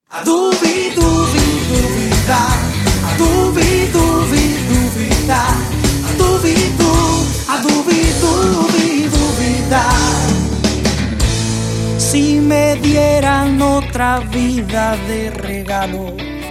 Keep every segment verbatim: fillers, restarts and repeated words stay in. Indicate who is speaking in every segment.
Speaker 1: Dubi, dubi, dubida, dubi, dubi, dubida, dubi, du, dubi, dubi, dubida. Si me dieran otra vida de regalo,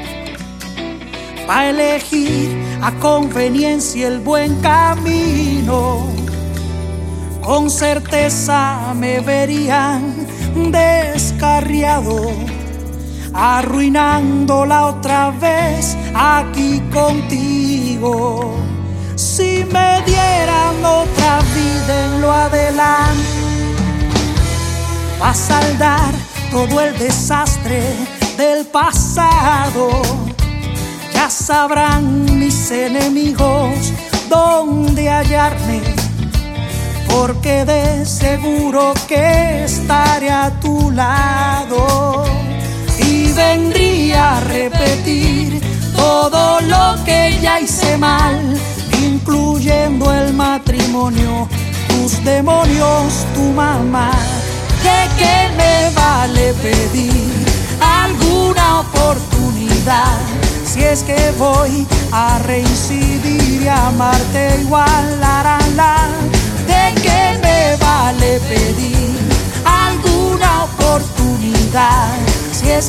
Speaker 1: pa' elegir a conveniencia el buen camino, con certeza me verían descarriado, arruinándola otra vez aquí contigo. Si me dieran otra vida en lo adelante, pa' saldar todo el desastre del pasado, ya sabrán mis enemigos dónde hallarme, porque de seguro que estaré a tu lado. Y vendría a repetir todo lo que ya hice mal, incluyendo el matrimonio, tus demonios, tu mamá. ¿De qué me vale pedir alguna oportunidad si es que voy a reincidir y amarte igual?